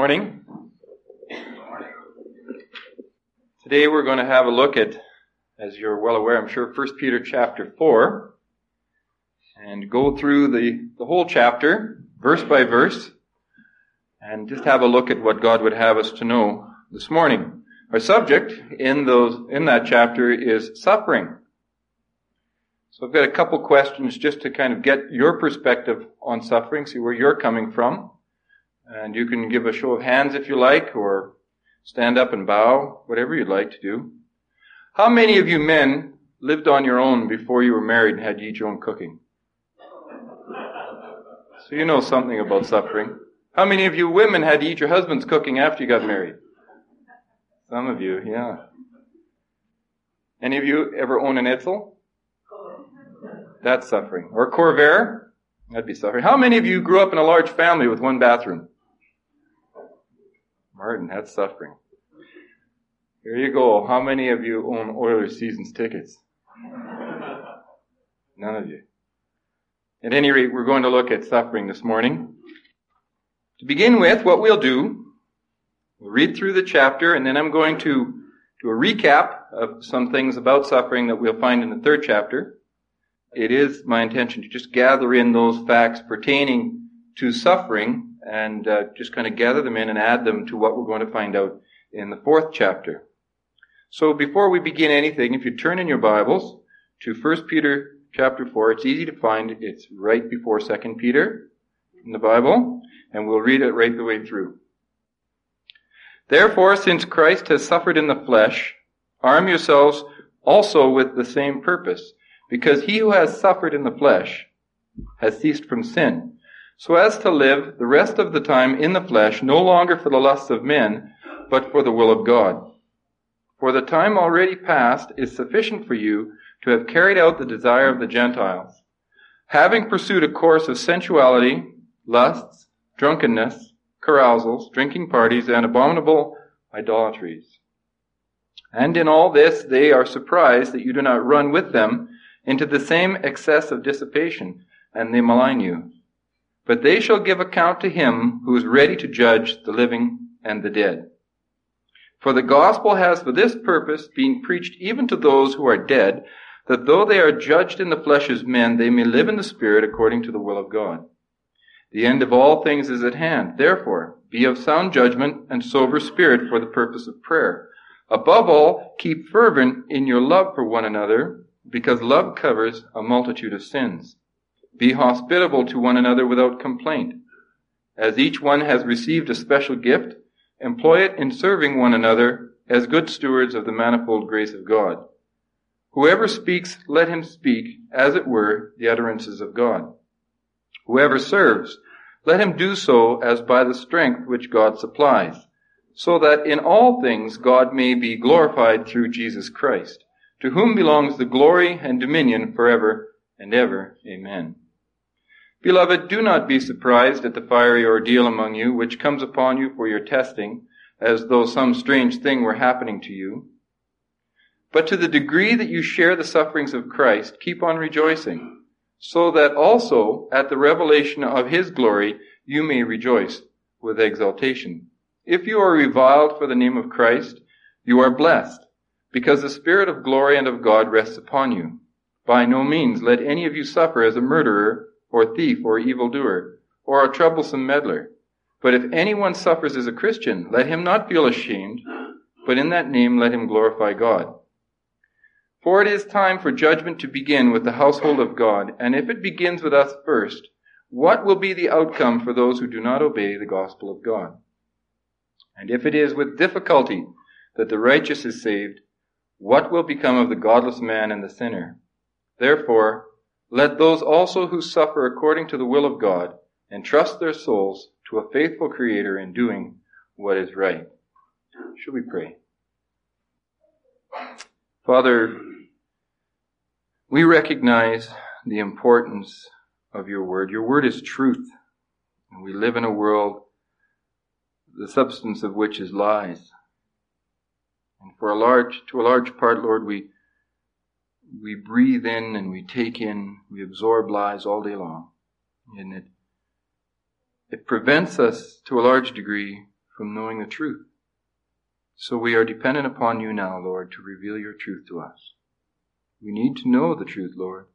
Morning. Today we're going to have a look at, as you're well aware, I'm sure, 1 Peter chapter 4, and go through the whole chapter, verse by verse, and just have a look at what God would have us to know this morning. Our subject in that chapter is suffering. So I've got a couple questions just to kind of get your perspective on suffering, see where you're coming from. And you can give a show of hands if you like, or stand up and bow, whatever you'd like to do. How many of you men lived on your own before you were married and had to eat your own cooking? So you know something about suffering. How many of you women had to eat your husband's cooking after you got married? Some of you, yeah. Any of you ever own an Edsel? That's suffering. Or Corvair? That'd be suffering. How many of you grew up in a large family with one bathroom? Martin, that's suffering. Here you go. How many of you own Oilers seasons tickets? None of you. At any rate, we're going to look at suffering this morning. To begin with, what we'll do, we'll read through the chapter, and then I'm going to do a recap of some things about suffering that we'll find in the third chapter. It is my intention to just gather in those facts pertaining to suffering and just kind of gather them in and add them to what we're going to find out in the fourth chapter. So before we begin anything, if you turn in your Bibles to 1 Peter chapter 4, it's easy to find. It's right before 2 Peter in the Bible, and we'll read it right the way through. Therefore, since Christ has suffered in the flesh, arm yourselves also with the same purpose, because he who has suffered in the flesh has ceased from sin, so as to live the rest of the time in the flesh, no longer for the lusts of men, but for the will of God. For the time already past is sufficient for you to have carried out the desire of the Gentiles, having pursued a course of sensuality, lusts, drunkenness, carousals, drinking parties, and abominable idolatries. And in all this they are surprised that you do not run with them into the same excess of dissipation, and they malign you. But they shall give account to him who is ready to judge the living and the dead. For the gospel has for this purpose been preached even to those who are dead, that though they are judged in the flesh as men, they may live in the spirit according to the will of God. The end of all things is at hand. Therefore, be of sound judgment and sober spirit for the purpose of prayer. Above all, keep fervent in your love for one another, because love covers a multitude of sins. Be hospitable to one another without complaint. As each one has received a special gift, employ it in serving one another as good stewards of the manifold grace of God. Whoever speaks, let him speak, as it were, the utterances of God. Whoever serves, let him do so as by the strength which God supplies, so that in all things God may be glorified through Jesus Christ, to whom belongs the glory and dominion forever and ever. Amen. Beloved, do not be surprised at the fiery ordeal among you, which comes upon you for your testing, as though some strange thing were happening to you. But to the degree that you share the sufferings of Christ, keep on rejoicing, so that also at the revelation of his glory you may rejoice with exultation. If you are reviled for the name of Christ, you are blessed, because the Spirit of glory and of God rests upon you. By no means let any of you suffer as a murderer, or thief, or evildoer, or a troublesome meddler. But if anyone suffers as a Christian, let him not feel ashamed, but in that name let him glorify God. For it is time for judgment to begin with the household of God, and if it begins with us first, what will be the outcome for those who do not obey the gospel of God? And if it is with difficulty that the righteous is saved, what will become of the godless man and the sinner? Therefore, let those also who suffer according to the will of God entrust their souls to a faithful Creator in doing what is right. Shall we pray? Father, we recognize the importance of your word. Your word is truth. And we live in a world, the substance of which is lies. And to a large part, Lord, we breathe in and we take in, we absorb lies all day long. And it prevents us to a large degree from knowing the truth. So we are dependent upon you now, Lord, to reveal your truth to us. We need to know the truth, Lord.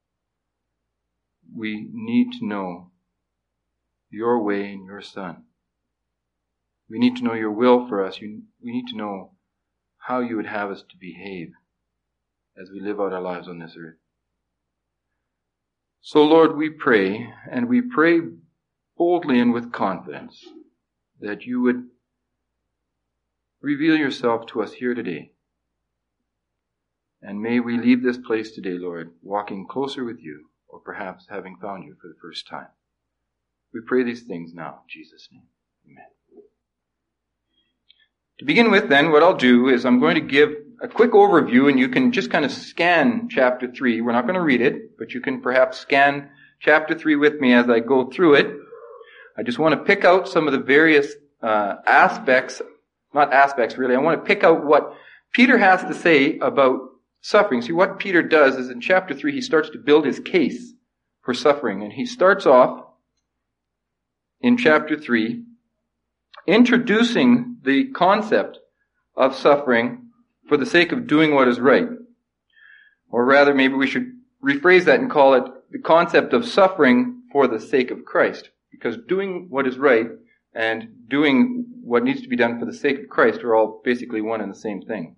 We need to know your way and your Son. We need to know your will for us. We need to know how you would have us to behave as we live out our lives on this earth. So, Lord, we pray, and we pray boldly and with confidence, that you would reveal yourself to us here today. And may we leave this place today, Lord, walking closer with you, or perhaps having found you for the first time. We pray these things now, in Jesus' name. Amen. To begin with, then, what I'll do is I'm going to give a quick overview, and you can just kind of scan chapter 3. We're not going to read it, but you can perhaps scan chapter 3 with me as I go through it. I just want to pick out some of the various aspects, not aspects really, I want to pick out what Peter has to say about suffering. See, what Peter does is in chapter 3, he starts to build his case for suffering. And he starts off in chapter 3 introducing the concept of suffering for the sake of doing what is right. Or rather, maybe we should rephrase that and call it the concept of suffering for the sake of Christ. Because doing what is right and doing what needs to be done for the sake of Christ are all basically one and the same thing.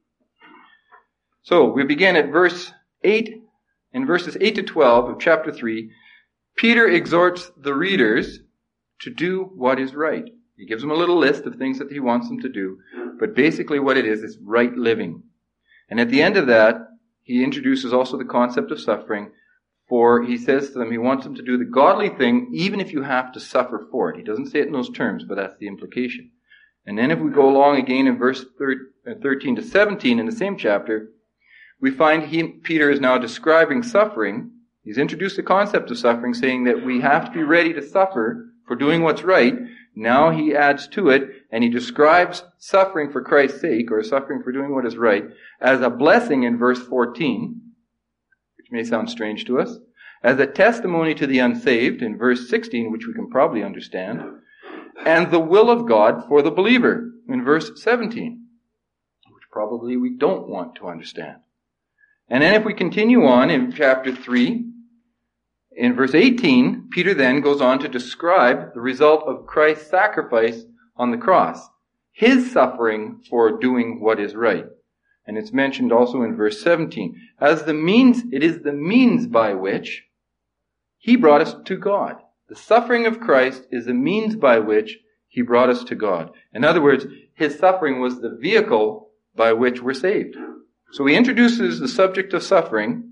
So, we begin at verse 8. In verses 8 to 12 of chapter 3, Peter exhorts the readers to do what is right. He gives them a little list of things that he wants them to do, but basically what it is right living. And at the end of that, he introduces also the concept of suffering, for he says to them he wants them to do the godly thing even if you have to suffer for it. He doesn't say it in those terms, but that's the implication. And then if we go along again in verse 13 to 17 in the same chapter, we find Peter is now describing suffering. He's introduced the concept of suffering, saying that we have to be ready to suffer for doing what's right. Now he adds to it, and he describes suffering for Christ's sake, or suffering for doing what is right, as a blessing in verse 14, which may sound strange to us, as a testimony to the unsaved in verse 16, which we can probably understand, and the will of God for the believer in verse 17, which probably we don't want to understand. And then if we continue on in chapter 3, in verse 18, Peter then goes on to describe the result of Christ's sacrifice on the cross, his suffering for doing what is right. And it's mentioned also in verse 17. It is the means by which he brought us to God. The suffering of Christ is the means by which he brought us to God. In other words, his suffering was the vehicle by which we're saved. So he introduces the subject of suffering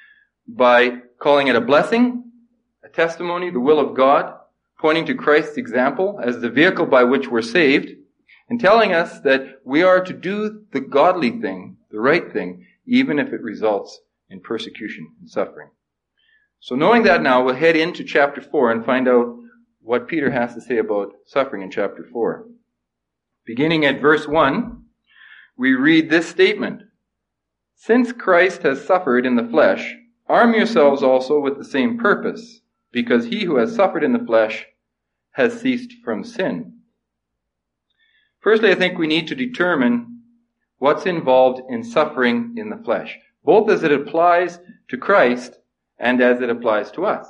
by calling it a blessing, a testimony, the will of God, pointing to Christ's example as the vehicle by which we're saved, and telling us that we are to do the godly thing, the right thing, even if it results in persecution and suffering. So knowing that now, we'll head into chapter 4 and find out what Peter has to say about suffering in chapter 4. Beginning at verse 1, we read this statement: "Since Christ has suffered in the flesh, arm yourselves also with the same purpose, because he who has suffered in the flesh has ceased from sin." Firstly, I think we need to determine what's involved in suffering in the flesh, both as it applies to Christ and as it applies to us.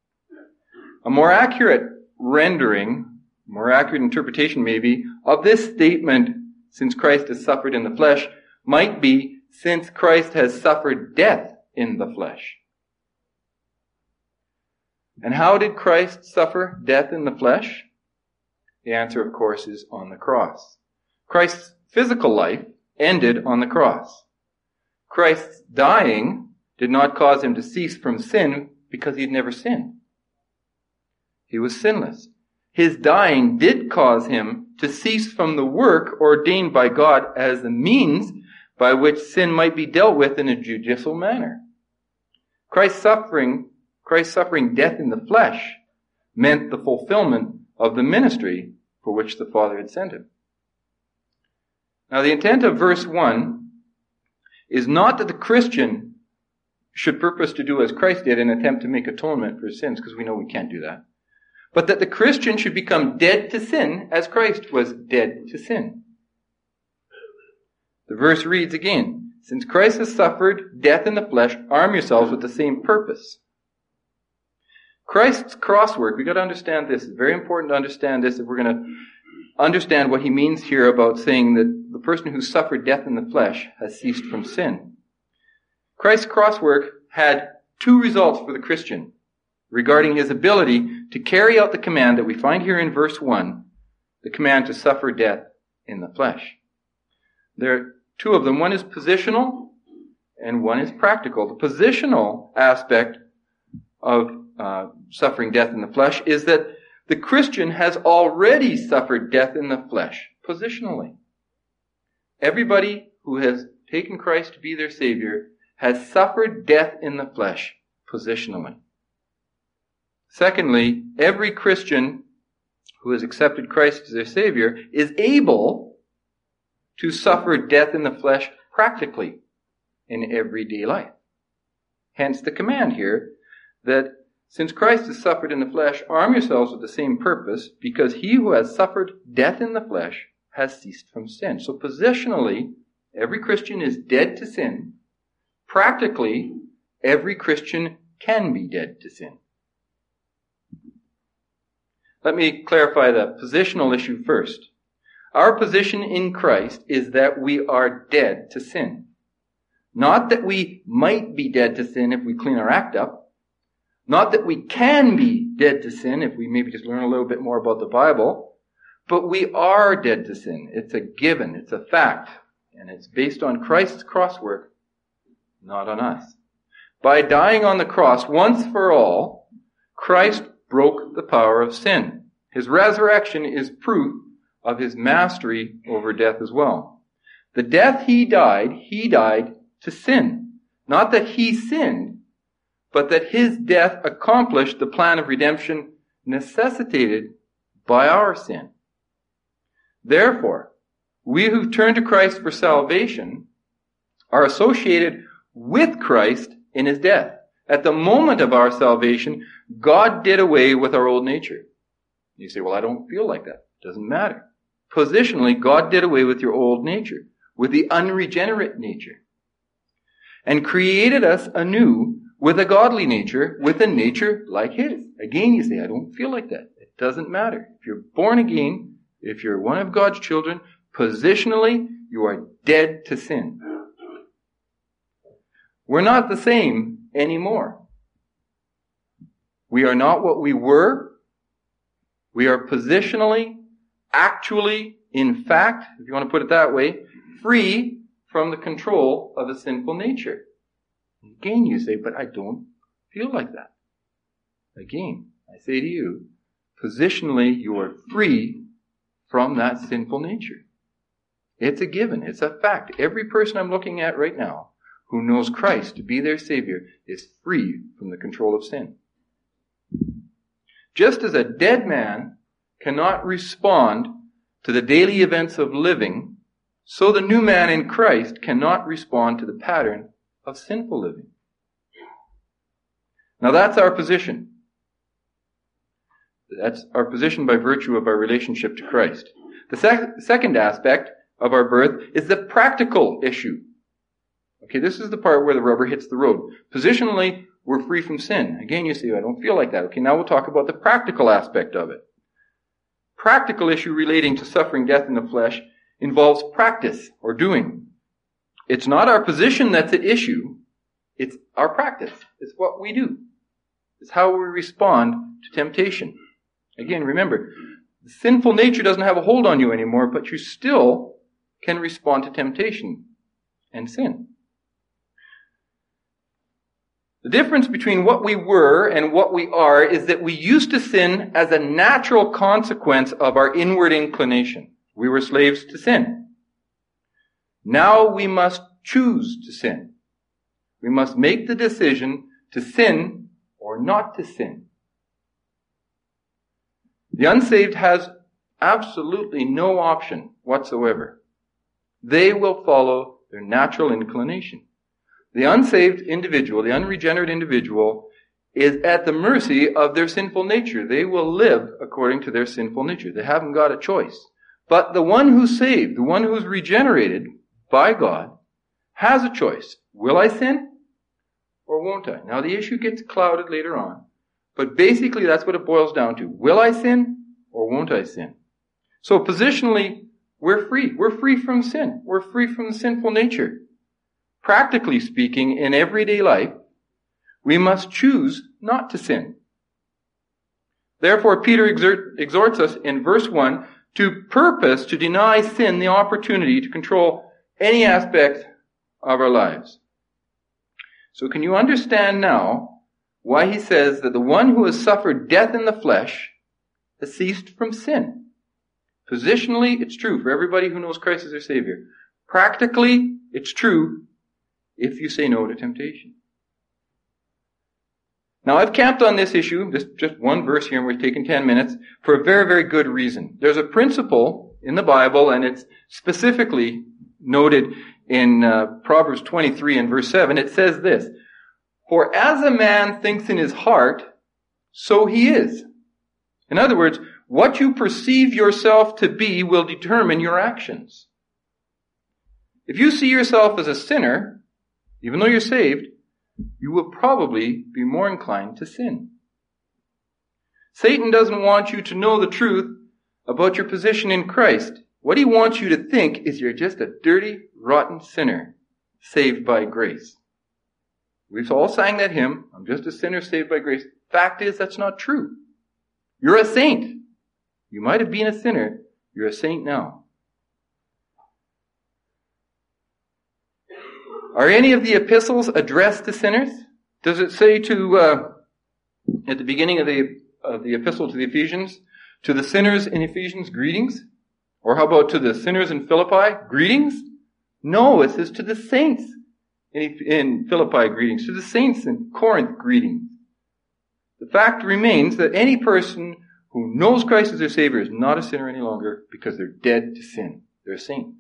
A more accurate rendering, more accurate interpretation maybe, of this statement, "since Christ has suffered in the flesh," might be, "since Christ has suffered death in the flesh." And how did Christ suffer death in the flesh? The answer, of course, is on the cross. Christ's physical life ended on the cross. Christ's dying did not cause him to cease from sin because he had never sinned. He was sinless. His dying did cause him to cease from the work ordained by God as the means by which sin might be dealt with in a judicial manner. Christ's suffering death in the flesh meant the fulfillment of the ministry for which the Father had sent him. Now, the intent of verse 1 is not that the Christian should purpose to do as Christ did and attempt to make atonement for his sins, because we know we can't do that. but that the Christian should become dead to sin as Christ was dead to sin. The verse reads again, since Christ has suffered death in the flesh, arm yourselves with the same purpose. Christ's cross work, we've got to understand this. It's very important to understand this if we're going to understand what he means here about saying that the person who suffered death in the flesh has ceased from sin. Christ's cross work had two results for the Christian regarding his ability to carry out the command that we find here in verse 1, the command to suffer death in the flesh. There are two of them. One is positional and one is practical. The positional aspect of suffering death in the flesh is that the Christian has already suffered death in the flesh, positionally. Everybody who has taken Christ to be their Savior has suffered death in the flesh, positionally. Secondly, every Christian who has accepted Christ as their Savior is able to suffer death in the flesh practically in everyday life. Hence the command here that since Christ has suffered in the flesh, arm yourselves with the same purpose, because he who has suffered death in the flesh has ceased from sin. So positionally, every Christian is dead to sin. Practically, every Christian can be dead to sin. Let me clarify the positional issue first. Our position in Christ is that we are dead to sin. Not that we might be dead to sin if we clean our act up. Not that we can be dead to sin if we maybe just learn a little bit more about the Bible. But we are dead to sin. It's a given. It's a fact. And it's based on Christ's cross work, not on us. By dying on the cross once for all, Christ broke the power of sin. His resurrection is proof of his mastery over death as well. The death he died to sin. Not that he sinned, but that his death accomplished the plan of redemption necessitated by our sin. Therefore, we who turn to Christ for salvation are associated with Christ in his death. At the moment of our salvation, God did away with our old nature. You say, well, I don't feel like that. Doesn't matter. Positionally, God did away with your old nature, with the unregenerate nature, and created us anew with a godly nature, with a nature like his. Again, you say, I don't feel like that. It doesn't matter. If you're born again, if you're one of God's children, positionally, you are dead to sin. We're not the same anymore. We are not what we were. We are positionally, actually, in fact, if you want to put it that way, free from the control of a sinful nature. Again, you say, but I don't feel like that. Again, I say to you, positionally, you are free from that sinful nature. It's a given. It's a fact. Every person I'm looking at right now who knows Christ to be their Savior is free from the control of sin. Just as a dead man cannot respond to the daily events of living, so the new man in Christ cannot respond to the pattern of sinful living. Now that's our position. That's our position by virtue of our relationship to Christ. The second aspect of our birth is the practical issue. Okay, this is the part where the rubber hits the road. Positionally, we're free from sin. Again, you say, I don't feel like that. Okay, now we'll talk about the practical aspect of it. Practical issue relating to suffering death in the flesh involves practice or doing. It's not our position that's at issue. It's our practice. It's what we do. It's how we respond to temptation. Again, remember, the sinful nature doesn't have a hold on you anymore, but you still can respond to temptation and sin. The difference between what we were and what we are is that we used to sin as a natural consequence of our inward inclination. We were slaves to sin. Now we must choose to sin. We must make the decision to sin or not to sin. The unsaved has absolutely no option whatsoever. They will follow their natural inclination. The unsaved individual, the unregenerate individual, is at the mercy of their sinful nature. They will live according to their sinful nature. They haven't got a choice. But the one who's saved, the one who's regenerated by God, has a choice. Will I sin or won't I? Now the issue gets clouded later on. But basically that's what it boils down to. Will I sin or won't I sin? So positionally, we're free. We're free from sin. We're free from the sinful nature. Practically speaking, in everyday life, we must choose not to sin. Therefore, Peter exhorts us in verse 1 to purpose to deny sin the opportunity to control any aspect of our lives. So can you understand now why he says that the one who has suffered death in the flesh has ceased from sin? Positionally, it's true for everybody who knows Christ as their Savior. Practically, it's true if you say no to temptation. Now, I've camped on this issue, just one verse here, and we're taking 10 minutes, for a very, very good reason. There's a principle in the Bible, and it's specifically noted in Proverbs 23 and verse 7. It says this, "For as a man thinks in his heart, so he is." In other words, what you perceive yourself to be will determine your actions. If you see yourself as a sinner, even though you're saved, you will probably be more inclined to sin. Satan doesn't want you to know the truth about your position in Christ. What he wants you to think is you're just a dirty, rotten sinner saved by grace. We've all sang that hymn, "I'm just a sinner saved by grace." Fact is, that's not true. You're a saint. You might have been a sinner. You're a saint now. Are any of the epistles addressed to sinners? Does it say at the beginning of the epistle to the Ephesians, to the sinners in Ephesians, greetings? Or how about to the sinners in Philippi, greetings? No, it says to the saints in Philippi, greetings. To the saints in Corinth, greetings. The fact remains that any person who knows Christ as their Savior is not a sinner any longer because they're dead to sin. They're a saint.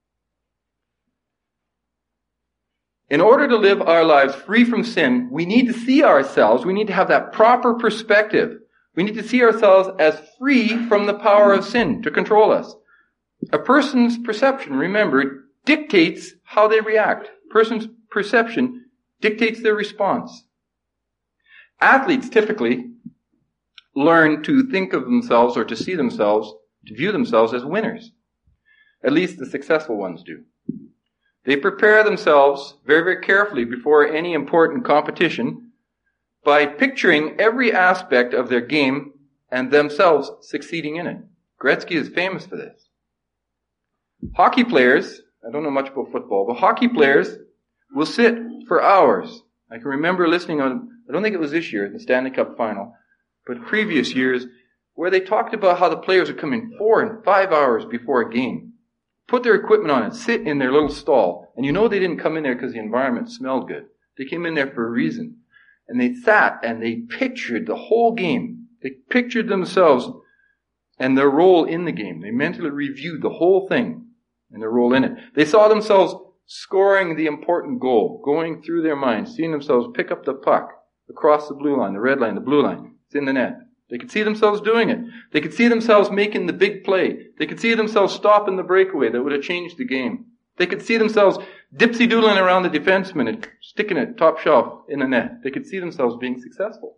In order to live our lives free from sin, we need to see ourselves, we need to have that proper perspective. We need to see ourselves as free from the power of sin to control us. A person's perception, remember, dictates how they react. A person's perception dictates their response. Athletes typically learn to think of themselves or to see themselves, to view themselves as winners. At least the successful ones do. They prepare themselves very, very carefully before any important competition by picturing every aspect of their game and themselves succeeding in it. Gretzky is famous for this. Hockey players, I don't know much about football, but hockey players will sit for hours. I can remember listening on, I don't think it was this year, the Stanley Cup final, but previous years, where they talked about how the players would come in 4 and 5 hours before a game. Put their equipment on and sit in their little stall. And you know they didn't come in there because the environment smelled good. They came in there for a reason. And they sat and they pictured the whole game. They pictured themselves and their role in the game. They mentally reviewed the whole thing and their role in it. They saw themselves scoring the important goal, going through their minds, seeing themselves pick up the puck across the blue line, the red line, the blue line. It's in the net. They could see themselves doing it. They could see themselves making the big play. They could see themselves stopping the breakaway that would have changed the game. They could see themselves dipsy-doodling around the defenseman and sticking it top shelf in the net. They could see themselves being successful.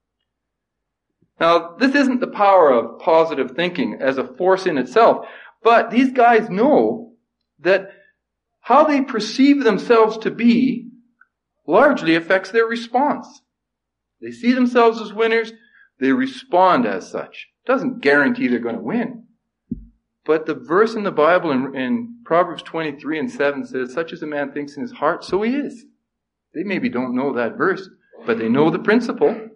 Now, this isn't the power of positive thinking as a force in itself, but these guys know that how they perceive themselves to be largely affects their response. They see themselves as winners. They respond as such. It doesn't guarantee they're going to win. But the verse in the Bible in Proverbs 23 and 7 says, "Such as a man thinks in his heart, so he is." They maybe don't know that verse, but they know the principle.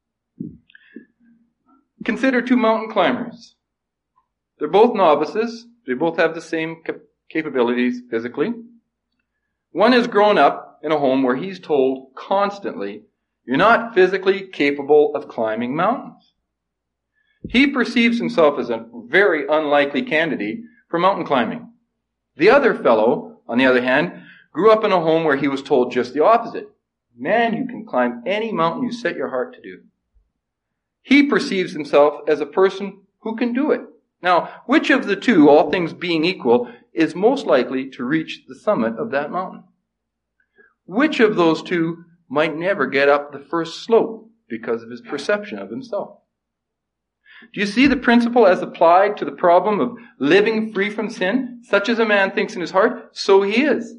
Consider 2 mountain climbers. They're both novices. They both have the same capabilities physically. One has grown up in a home where he's told constantly, "You're not physically capable of climbing mountains." He perceives himself as a very unlikely candidate for mountain climbing. The other fellow, on the other hand, grew up in a home where he was told just the opposite. Man, you can climb any mountain you set your heart to do. He perceives himself as a person who can do it. Now, which of the two, all things being equal, is most likely to reach the summit of that mountain? Which of those two might never get up the first slope because of his perception of himself? Do you see the principle as applied to the problem of living free from sin? Such as a man thinks in his heart, so he is.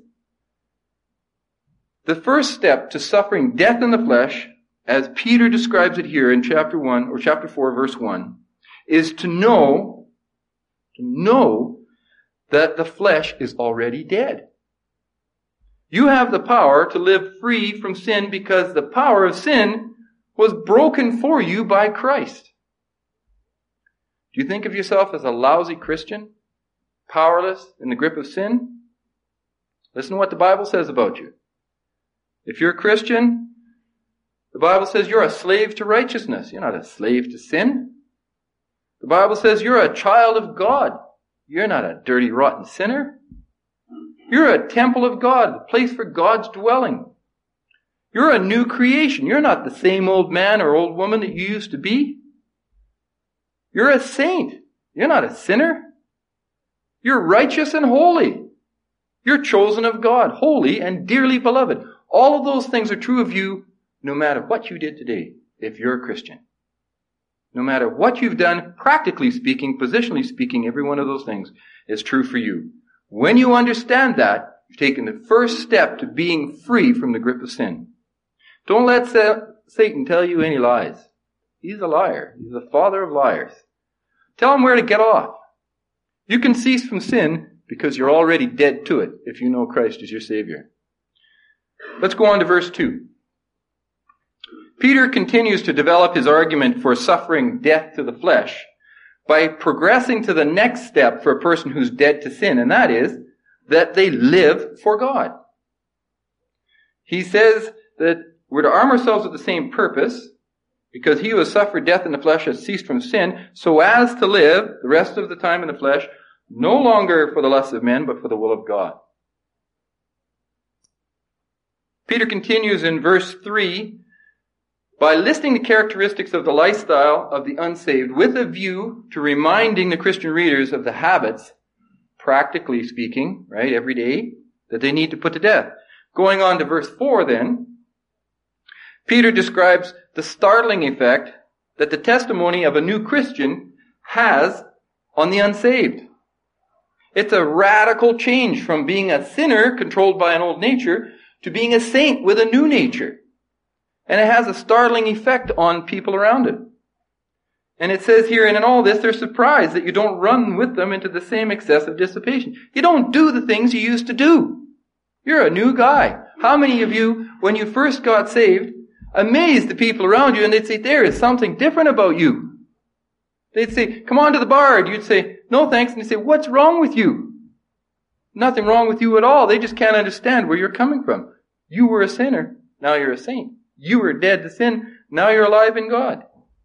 The first step to suffering death in the flesh, as Peter describes it here in chapter 1 or chapter 4 verse 1, is to know that the flesh is already dead. You have the power to live free from sin because the power of sin was broken for you by Christ. Do you think of yourself as a lousy Christian, powerless in the grip of sin? Listen to what the Bible says about you. If you're a Christian, the Bible says you're a slave to righteousness. You're not a slave to sin. The Bible says you're a child of God. You're not a dirty, rotten sinner. You're a temple of God, a place for God's dwelling. You're a new creation. You're not the same old man or old woman that you used to be. You're a saint. You're not a sinner. You're righteous and holy. You're chosen of God, holy and dearly beloved. All of those things are true of you no matter what you did today, if you're a Christian. No matter what you've done, practically speaking, positionally speaking, every one of those things is true for you. When you understand that, you've taken the first step to being free from the grip of sin. Don't let Satan tell you any lies. He's a liar. He's the father of liars. Tell him where to get off. You can cease from sin because you're already dead to it if you know Christ as your Savior. Let's go on to verse 2. Peter continues to develop his argument for suffering death to the flesh by progressing to the next step for a person who's dead to sin, and that is that they live for God. He says that we're to arm ourselves with the same purpose, because he who has suffered death in the flesh has ceased from sin, so as to live the rest of the time in the flesh, no longer for the lusts of men, but for the will of God. Peter continues in verse 3 by listing the characteristics of the lifestyle of the unsaved with a view to reminding the Christian readers of the habits, practically speaking, right, every day, that they need to put to death. Going on to verse 4 then, Peter describes the startling effect that the testimony of a new Christian has on the unsaved. It's a radical change from being a sinner controlled by an old nature to being a saint with a new nature. And it has a startling effect on people around it. And it says here, and in all this, they're surprised that you don't run with them into the same excessive dissipation. You don't do the things you used to do. You're a new guy. How many of you, when you first got saved, amazed the people around you and they'd say, there is something different about you. They'd say, come on to the bar. And you'd say, no thanks. And they'd say, what's wrong with you? Nothing wrong with you at all. They just can't understand where you're coming from. You were a sinner. Now you're a saint. You were dead to sin. Now you're alive in God.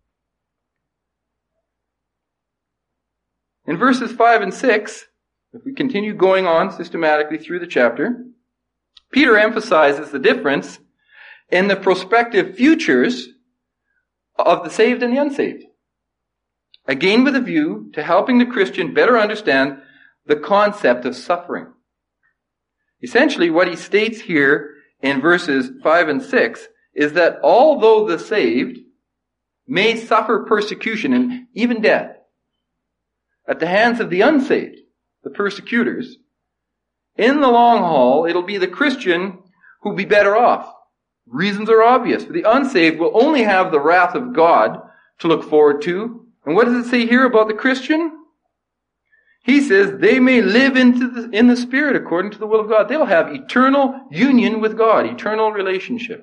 In verses 5 and 6, if we continue going on systematically through the chapter, Peter emphasizes the difference in the prospective futures of the saved and the unsaved. Again, with a view to helping the Christian better understand the concept of suffering. Essentially, what he states here in verses 5 and 6 is that although the saved may suffer persecution and even death at the hands of the unsaved, the persecutors, in the long haul, it'll be the Christian who'll be better off. Reasons are obvious. The unsaved will only have the wrath of God to look forward to. And what does it say here about the Christian? He says they may live in the Spirit according to the will of God. They'll have eternal union with God, eternal relationship.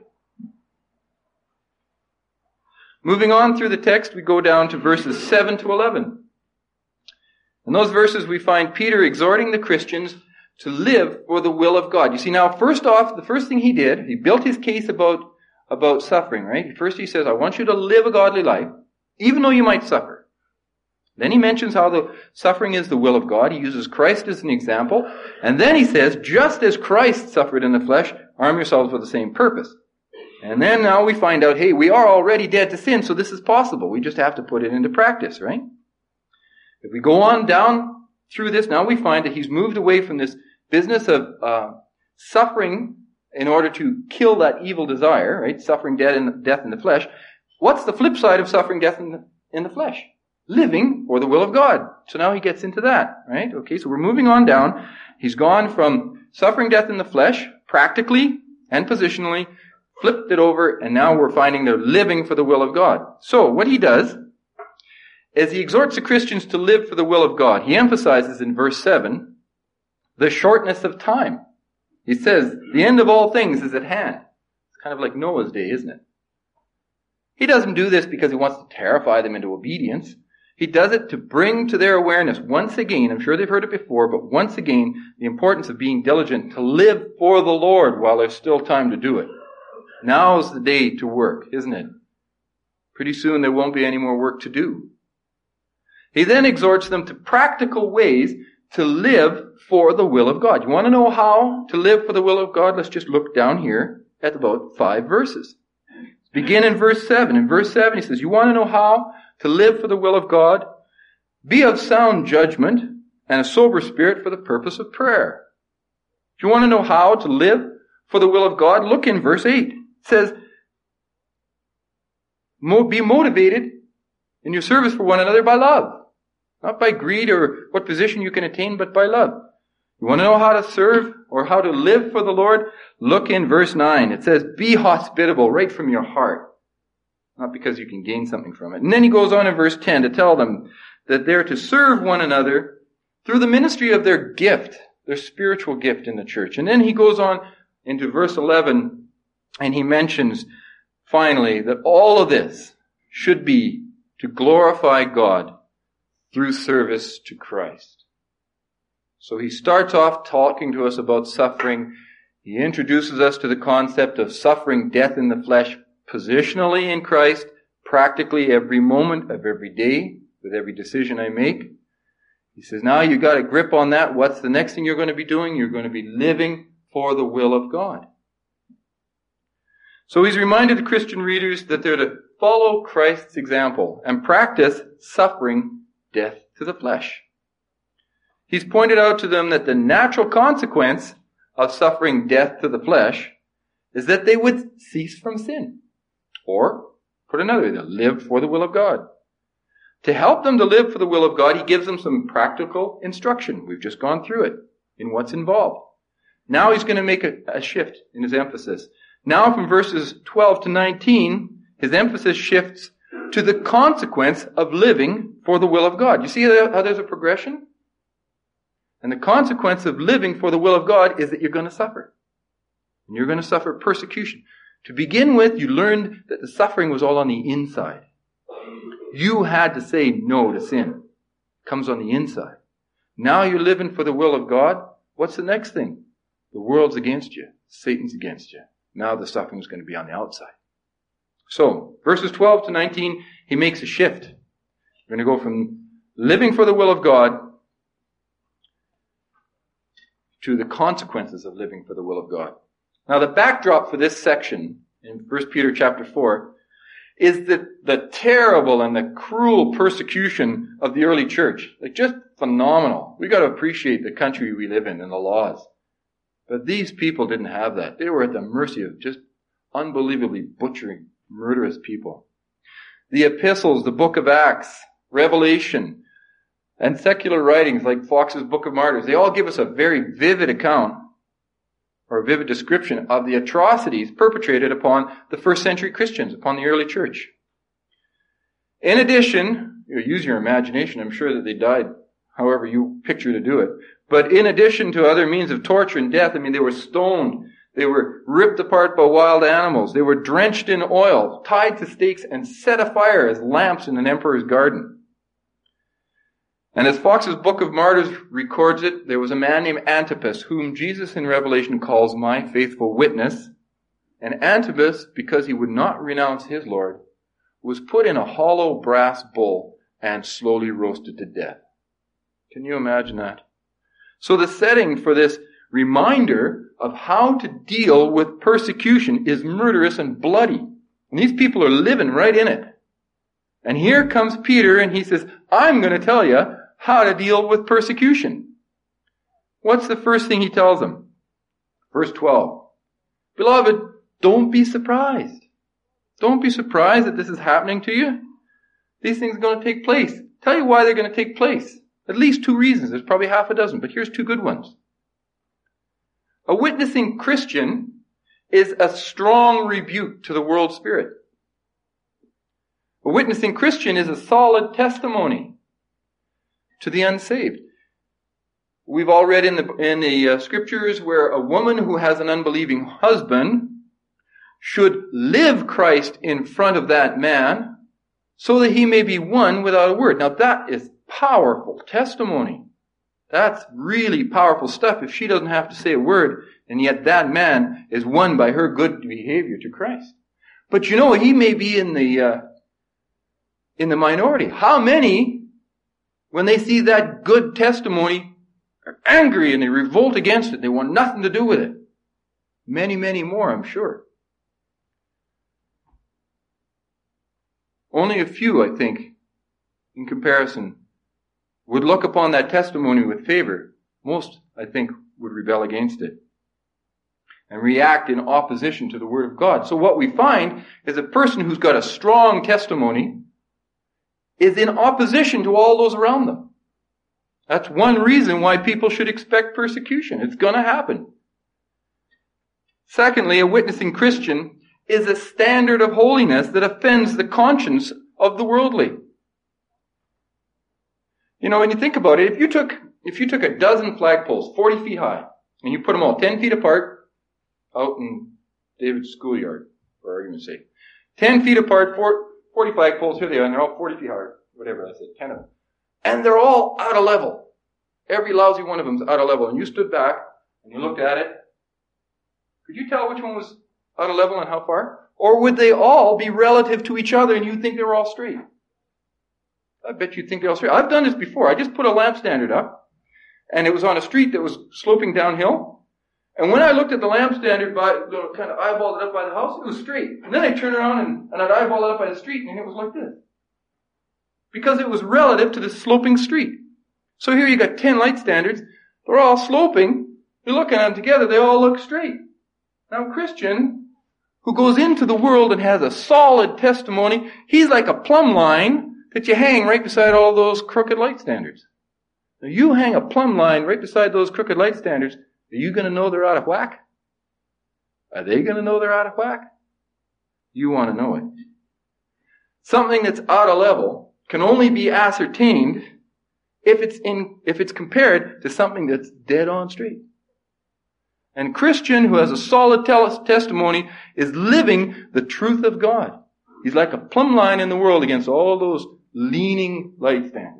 Moving on through the text, we go down to verses 7 to 11. In those verses, we find Peter exhorting the Christians to live for the will of God. You see, now, first off, the first thing he did, he built his case about suffering, right? First he says, I want you to live a godly life, even though you might suffer. Then he mentions how the suffering is the will of God. He uses Christ as an example. And then he says, just as Christ suffered in the flesh, arm yourselves with the same purpose. And then now we find out, hey, we are already dead to sin, so this is possible. We just have to put it into practice, right? If we go on down through this, now we find that he's moved away from this business of suffering in order to kill that evil desire, right? Suffering death in the flesh. What's the flip side of suffering death in the flesh? Living for the will of God. So now he gets into that, right? Okay, so we're moving on down. He's gone from suffering death in the flesh, practically and positionally, flipped it over, and now we're finding they're living for the will of God. So what he does is he exhorts the Christians to live for the will of God. He emphasizes in verse 7 the shortness of time. He says, the end of all things is at hand. It's kind of like Noah's day, isn't it? He doesn't do this because he wants to terrify them into obedience. He does it to bring to their awareness once again, I'm sure they've heard it before, but once again, the importance of being diligent to live for the Lord while there's still time to do it. Now's the day to work, isn't it? Pretty soon there won't be any more work to do. He then exhorts them to practical ways to live for the will of God. You want to know how to live for the will of God? Let's just look down here at about 5 verses. Begin in verse 7. In verse 7 he says, you want to know how to live for the will of God? Be of sound judgment and a sober spirit for the purpose of prayer. If you want to know how to live for the will of God, look in verse 8. It says, be motivated in your service for one another by love. Not by greed or what position you can attain, but by love. You want to know how to serve or how to live for the Lord? Look in verse 9. It says, be hospitable right from your heart. Not because you can gain something from it. And then he goes on in verse 10 to tell them that they're to serve one another through the ministry of their gift, their spiritual gift in the church. And then he goes on into verse 11 and he mentions finally that all of this should be to glorify God through service to Christ. So he starts off talking to us about suffering. He introduces us to the concept of suffering death in the flesh positionally in Christ, practically every moment of every day, with every decision I make. He says, now you got a grip on that. What's the next thing you're going to be doing? You're going to be living for the will of God. So he's reminded the Christian readers that they're to follow Christ's example and practice suffering death to the flesh. He's pointed out to them that the natural consequence of suffering death to the flesh is that they would cease from sin. Or, put another way, they'll live for the will of God. To help them to live for the will of God, he gives them some practical instruction. We've just gone through it in what's involved. Now he's going to make a shift in his emphasis. Now from verses 12 to 19, his emphasis shifts to the consequence of living for the will of God. You see how there's a progression? And the consequence of living for the will of God is that you're going to suffer. And you're going to suffer persecution. To begin with, you learned that the suffering was all on the inside. You had to say no to sin. It comes on the inside. Now you're living for the will of God. What's the next thing? The world's against you. Satan's against you. Now the suffering is going to be on the outside. So, verses 12 to 19, he makes a shift. We're going to go from living for the will of God to the consequences of living for the will of God. Now the backdrop for this section in 1 Peter chapter 4 is the terrible and the cruel persecution of the early church. Like, just phenomenal. We got to appreciate the country we live in and the laws. But these people didn't have that. They were at the mercy of just unbelievably butchering, murderous people. The epistles, the book of Acts, Revelation, and secular writings like Fox's Book of Martyrs, they all give us a very vivid account or a vivid description of the atrocities perpetrated upon the first century Christians, upon the early church. In addition, you use your imagination, I'm sure that they died however you picture to do it. But in addition to other means of torture and death, they were stoned, they were ripped apart by wild animals, they were drenched in oil, tied to stakes, and set afire as lamps in an emperor's garden. And as Fox's Book of Martyrs records it, there was a man named Antipas, whom Jesus in Revelation calls my faithful witness. And Antipas, because he would not renounce his Lord, was put in a hollow brass bowl and slowly roasted to death. Can you imagine that? So the setting for this reminder of how to deal with persecution is murderous and bloody. And these people are living right in it. And here comes Peter and he says, I'm going to tell you how to deal with persecution. What's the first thing he tells them? Verse 12. Beloved, don't be surprised. Don't be surprised that this is happening to you. These things are going to take place. Tell you why they're going to take place. At least 2 reasons. There's probably half a dozen, but here's 2 good ones. A witnessing Christian is a strong rebuke to the world spirit. A witnessing Christian is a solid testimony to the unsaved. We've all read in the scriptures where a woman who has an unbelieving husband should live Christ in front of that man so that he may be won without a word. Now that is powerful testimony. That's really powerful stuff if she doesn't have to say a word, and yet that man is won by her good behavior to Christ. But he may be in the minority. How many, when they see that good testimony, are angry and they revolt against it? They want nothing to do with it. Many, many more, I'm sure. Only a few, I think, in comparison, would look upon that testimony with favor. Most, I think, would rebel against it and react in opposition to the Word of God. So what we find is a person who's got a strong testimony is in opposition to all those around them. That's one reason why people should expect persecution. It's going to happen. Secondly, a witnessing Christian is a standard of holiness that offends the conscience of the worldly. When you think about it, if you took a dozen flagpoles 40 feet high and you put them all 10 feet apart out in David's schoolyard, for argument's sake, 10 feet apart, 40 flagpoles, here they are, and they're all 40 feet high, whatever I said, 10 of them. And they're all out of level. Every lousy one of them is out of level. And you stood back and you looked at it. Could you tell which one was out of level and how far? Or would they all be relative to each other and you'd think they were all straight? I bet you'd think they're all straight. I've done this before. I just put a lamp standard up, and it was on a street that was sloping downhill. And when I looked at the lamp standard, kind of eyeballed it up by the house, it was straight. And then I turned around and I'd eyeball it up by the street, and it was like this. Because it was relative to the sloping street. So here you got 10 light standards. They're all sloping. You're looking at them together. They all look straight. Now, a Christian who goes into the world and has a solid testimony, he's like a plumb line that you hang right beside all those crooked light standards. Now, you hang a plumb line right beside those crooked light standards, are you going to know they're out of whack? Are they going to know they're out of whack? You want to know it. Something that's out of level can only be ascertained if it's compared to something that's dead on straight. And a Christian who has a solid testimony is living the truth of God. He's like a plumb line in the world against all those leaning light standards.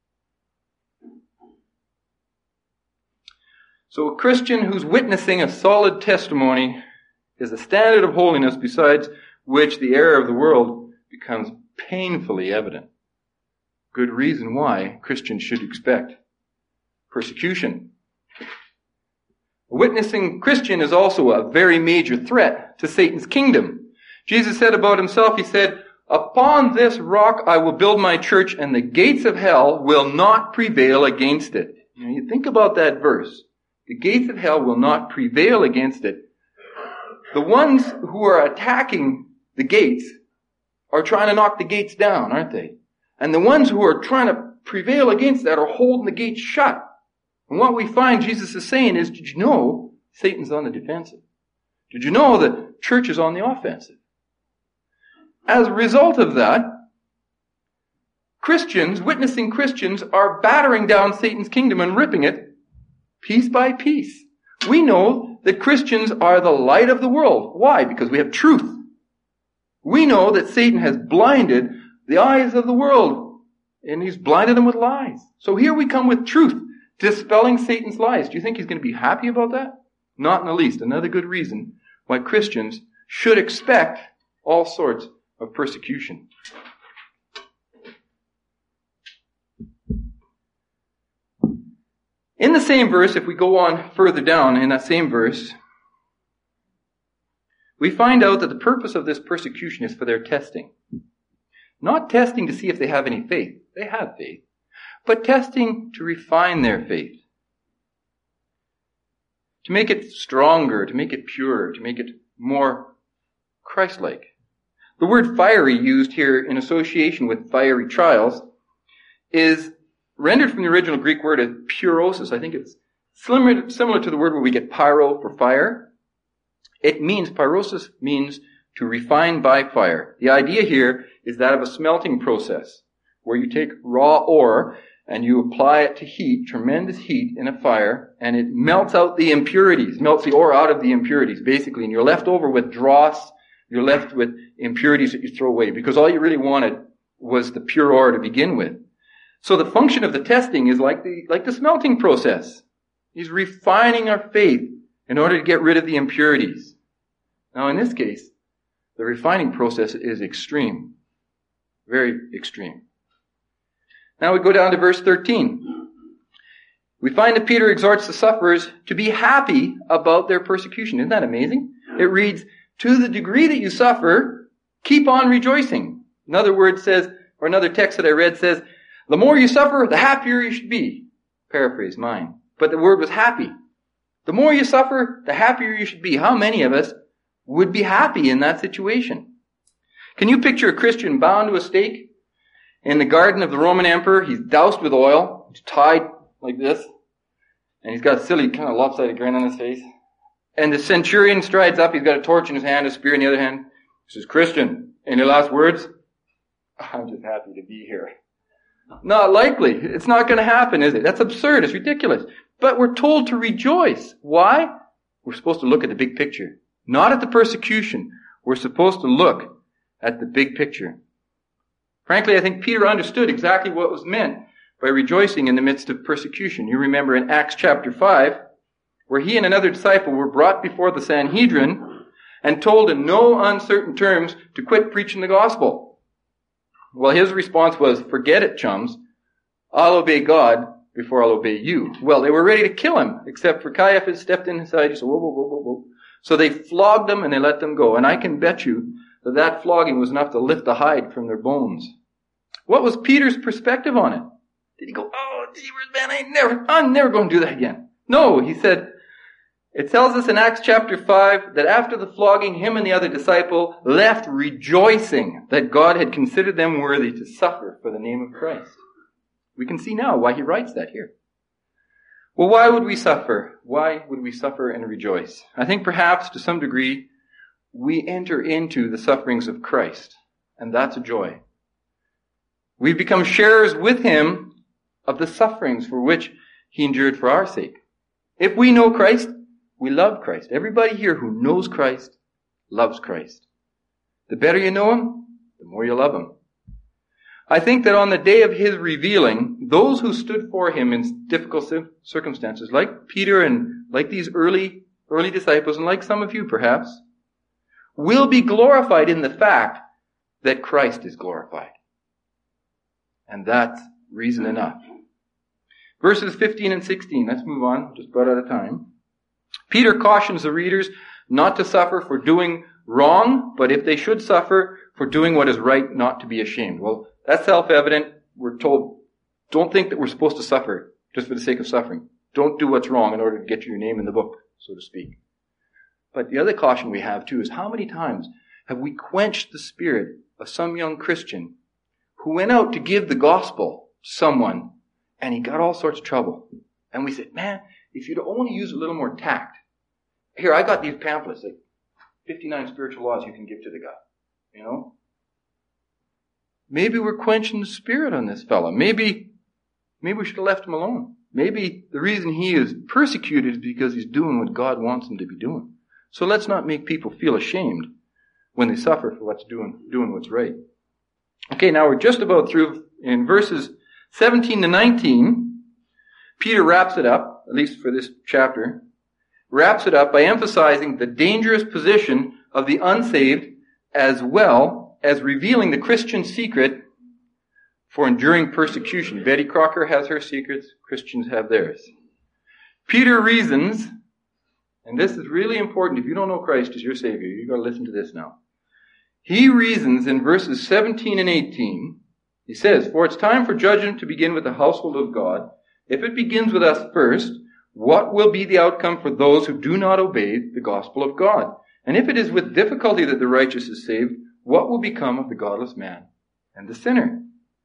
So a Christian who's witnessing a solid testimony is a standard of holiness besides which the error of the world becomes painfully evident. Good reason why Christians should expect persecution. A witnessing Christian is also a very major threat to Satan's kingdom. Jesus said about himself, he said, "Upon this rock I will build my church, and the gates of hell will not prevail against it." You think about that verse. The gates of hell will not prevail against it. The ones who are attacking the gates are trying to knock the gates down, aren't they? And the ones who are trying to prevail against that are holding the gates shut. And what we find Jesus is saying is, did you know Satan's on the defensive? Did you know the church is on the offensive? As a result of that, Christians, witnessing Christians, are battering down Satan's kingdom and ripping it piece by piece. We know that Christians are the light of the world. Why? Because we have truth. We know that Satan has blinded the eyes of the world, and he's blinded them with lies. So here we come with truth, dispelling Satan's lies. Do you think he's going to be happy about that? Not in the least. Another good reason why Christians should expect all sorts of persecution. In the same verse, if we go on further down in that same verse, we find out that the purpose of this persecution is for their testing. Not testing to see if they have any faith. They have faith. But testing to refine their faith. To make it stronger, to make it purer, to make it more Christ-like. The word fiery used here in association with fiery trials is rendered from the original Greek word as purosis. I think it's similar to the word where we get pyro for fire. Pyrosis means to refine by fire. The idea here is that of a smelting process where you take raw ore and you apply it to heat, tremendous heat in a fire, and it melts out the impurities, melts the ore out of the impurities, basically, and you're left over with dross, you're left with impurities that you throw away, because all you really wanted was the pure ore to begin with. So the function of the testing is like the smelting process. He's refining our faith in order to get rid of the impurities. Now in this case, the refining process is extreme. Very extreme. Now we go down to verse 13. We find that Peter exhorts the sufferers to be happy about their persecution. Isn't that amazing? It reads, to the degree that you suffer, keep on rejoicing. Another text that I read says, the more you suffer, the happier you should be. Paraphrase mine. But the word was happy. The more you suffer, the happier you should be. How many of us would be happy in that situation? Can you picture a Christian bound to a stake in the garden of the Roman emperor? He's doused with oil. He's tied like this. And he's got a silly kind of lopsided grin on his face. And the centurion strides up. He's got a torch in his hand, a spear in the other hand. He says, Christian, any last words? I'm just happy to be here. Not likely. It's not going to happen, is it? That's absurd. It's ridiculous. But we're told to rejoice. Why? We're supposed to look at the big picture. Not at the persecution. We're supposed to look at the big picture. Frankly, I think Peter understood exactly what was meant by rejoicing in the midst of persecution. You remember in Acts chapter 5, where he and another disciple were brought before the Sanhedrin and told in no uncertain terms to quit preaching the gospel. Well, his response was, forget it, chums. I'll obey God before I'll obey you. Well, they were ready to kill him, except for Caiaphas stepped inside and said, whoa, whoa, whoa, whoa, whoa. So they flogged them and they let them go. And I can bet you that flogging was enough to lift the hide from their bones. What was Peter's perspective on it? Did he go, oh, man, I'm never going to do that again? No, he said, it tells us in Acts chapter 5 that after the flogging, him and the other disciple left rejoicing that God had considered them worthy to suffer for the name of Christ. We can see now why he writes that here. Well, why would we suffer? Why would we suffer and rejoice? I think perhaps to some degree we enter into the sufferings of Christ, and that's a joy. We've become sharers with him of the sufferings for which he endured for our sake. If we know Christ, we love Christ. Everybody here who knows Christ loves Christ. The better you know him, the more you love him. I think that on the day of his revealing, those who stood for him in difficult circumstances, like Peter and like these early disciples, and like some of you perhaps, will be glorified in the fact that Christ is glorified. And that's reason enough. Verses 15 and 16. Let's move on. Just about out of time. Peter cautions the readers not to suffer for doing wrong, but if they should suffer for doing what is right, not to be ashamed. Well, that's self-evident. We're told, don't think that we're supposed to suffer just for the sake of suffering. Don't do what's wrong in order to get your name in the book, so to speak. But the other caution we have too is how many times have we quenched the spirit of some young Christian who went out to give the gospel to someone and he got all sorts of trouble. And we said, man, if you'd only use a little more tact. Here, I got these pamphlets, like 59 spiritual laws you can give to the guy. You know? Maybe we're quenching the spirit on this fella. Maybe we should have left him alone. Maybe the reason he is persecuted is because he's doing what God wants him to be doing. So let's not make people feel ashamed when they suffer for doing what's right. Okay, now we're just about through in verses 17 to 19. Peter wraps it up, at least for this chapter, wraps it up by emphasizing the dangerous position of the unsaved as well as revealing the Christian secret for enduring persecution. Betty Crocker has her secrets, Christians have theirs. Peter reasons, and this is really important if you don't know Christ as your Savior, you've got to listen to this now. He reasons in verses 17 and 18, he says, "For it's time for judgment to begin with the household of God. If it begins with us first, what will be the outcome for those who do not obey the gospel of God? And if it is with difficulty that the righteous is saved, what will become of the godless man and the sinner?"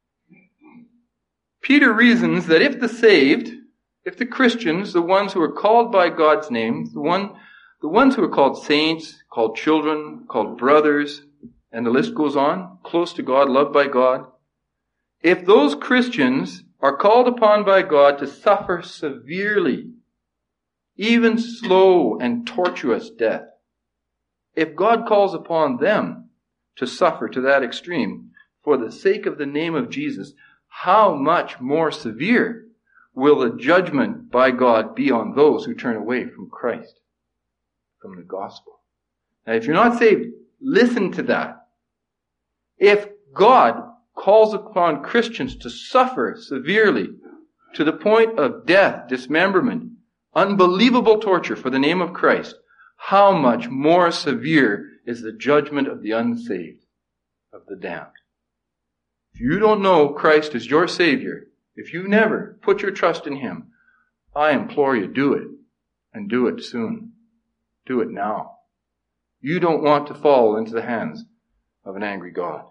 Peter reasons that if the saved, if the Christians, the ones who are called by God's name, the ones who are called saints, called children, called brothers, and the list goes on, close to God, loved by God, if those Christians are called upon by God to suffer severely, even slow and tortuous death, if God calls upon them to suffer to that extreme for the sake of the name of Jesus, how much more severe will the judgment by God be on those who turn away from Christ, from the gospel? Now, if you're not saved, listen to that. If God calls upon Christians to suffer severely to the point of death, dismemberment, unbelievable torture for the name of Christ, how much more severe is the judgment of the unsaved, of the damned? If you don't know Christ as your Savior, if you never put your trust in Him, I implore you, do it. And do it soon. Do it now. You don't want to fall into the hands of an angry God.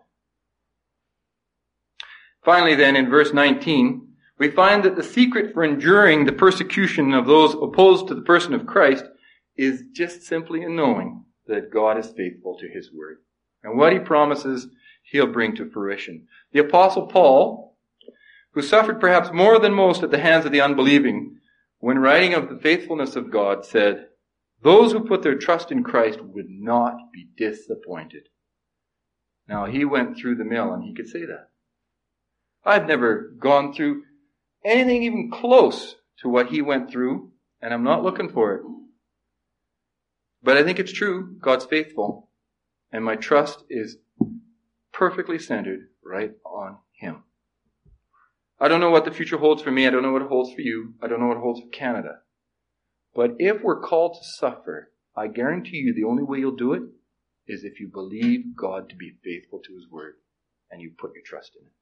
Finally then, in verse 19, we find that the secret for enduring the persecution of those opposed to the person of Christ is just simply in knowing that God is faithful to His word. And what He promises, He'll bring to fruition. The Apostle Paul, who suffered perhaps more than most at the hands of the unbelieving, when writing of the faithfulness of God, said, "Those who put their trust in Christ would not be disappointed." Now, he went through the mill, and he could say that. I've never gone through anything even close to what he went through, and I'm not looking for it. But I think it's true. God's faithful, and my trust is perfectly centered right on Him. I don't know what the future holds for me. I don't know what it holds for you. I don't know what it holds for Canada. But if we're called to suffer, I guarantee you the only way you'll do it is if you believe God to be faithful to His word and you put your trust in it.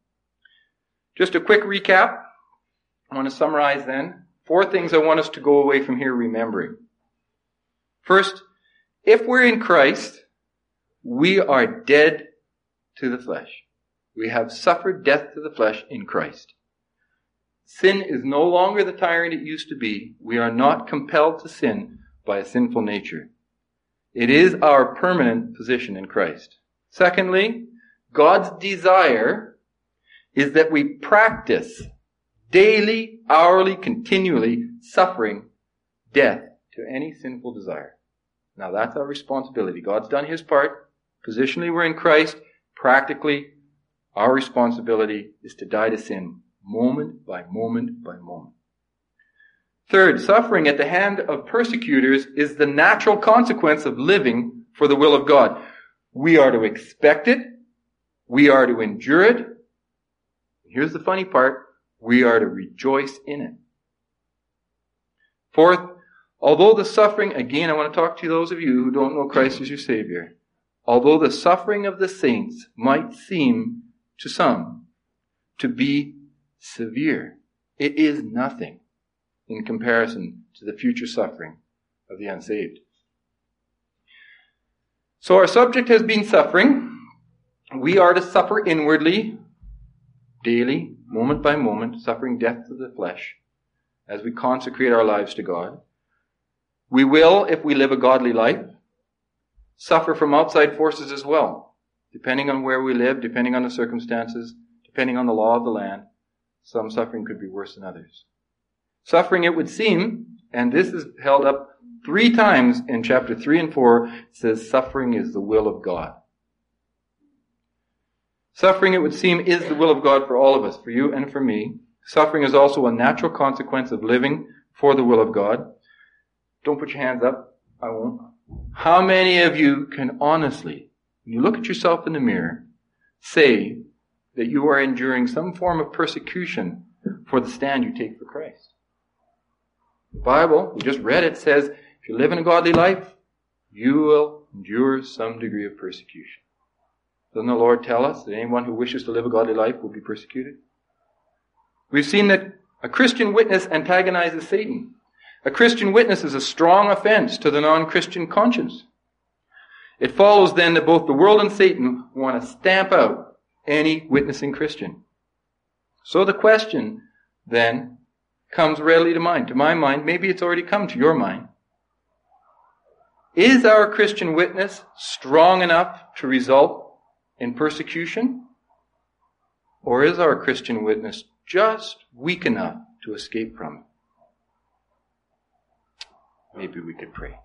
Just a quick recap. I want to summarize then 4 things I want us to go away from here remembering. First, if we're in Christ, we are dead to the flesh. We have suffered death to the flesh in Christ. Sin is no longer the tyrant it used to be. We are not compelled to sin by a sinful nature. It is our permanent position in Christ. Secondly, God's desire is that we practice daily, hourly, continually suffering death to any sinful desire. Now that's our responsibility. God's done His part. Positionally, we're in Christ. Practically, our responsibility is to die to sin moment by moment by moment. Third, suffering at the hand of persecutors is the natural consequence of living for the will of God. We are to expect it. We are to endure it. Here's the funny part. We are to rejoice in it. Fourth, although the suffering, again, I want to talk to those of you who don't know Christ as your Savior. Although the suffering of the saints might seem to some to be severe, it is nothing in comparison to the future suffering of the unsaved. So our subject has been suffering. We are to suffer inwardly, daily, moment by moment, suffering death to the flesh as we consecrate our lives to God. We will, if we live a godly life, suffer from outside forces as well, depending on where we live, depending on the circumstances, depending on the law of the land. Some suffering could be worse than others. Suffering, it would seem, and this is held up 3 times in chapter 3 and 4, it says suffering is the will of God. Suffering, it would seem, is the will of God for all of us, for you and for me. Suffering is also a natural consequence of living for the will of God. Don't put your hands up. I won't. How many of you can honestly, when you look at yourself in the mirror, say that you are enduring some form of persecution for the stand you take for Christ? The Bible, we just read it, says if you live in a godly life, you will endure some degree of persecution. Doesn't the Lord tell us that anyone who wishes to live a godly life will be persecuted? We've seen that a Christian witness antagonizes Satan. A Christian witness is a strong offense to the non-Christian conscience. It follows then that both the world and Satan want to stamp out any witnessing Christian. So the question then comes readily to mind. To my mind, maybe it's already come to your mind. Is our Christian witness strong enough to result in persecution? Or is our Christian witness just weak enough to escape from it? Maybe we could pray.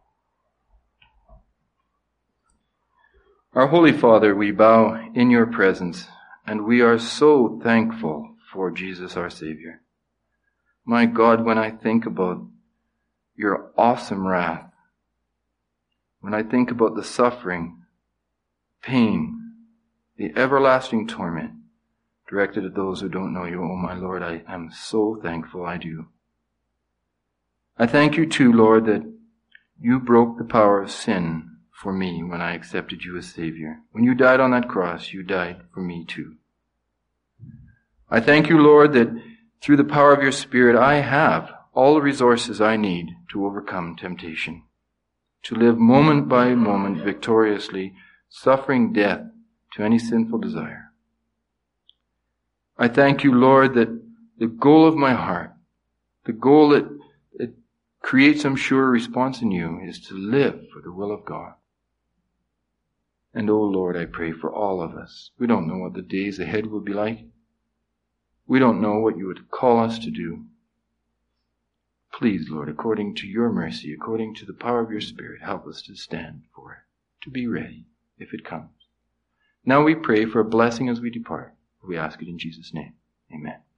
Our Holy Father, we bow in your presence, and we are so thankful for Jesus our Savior. My God, when I think about your awesome wrath, when I think about the suffering, pain, the everlasting torment directed at those who don't know you, oh my Lord, I am so thankful I do. I thank you too, Lord, that you broke the power of sin for me when I accepted you as Savior. When you died on that cross, you died for me too. I thank you, Lord, that through the power of your Spirit, I have all the resources I need to overcome temptation, to live moment by moment victoriously, suffering death to any sinful desire. I thank you, Lord, that the goal of my heart, the goal that creates some sure response in you, is to live for the will of God. And oh Lord, I pray for all of us. We don't know what the days ahead will be like. We don't know what you would call us to do. Please, Lord, according to your mercy, according to the power of your Spirit, help us to stand for it, to be ready if it comes. Now we pray for a blessing as we depart. We ask it in Jesus' name. Amen.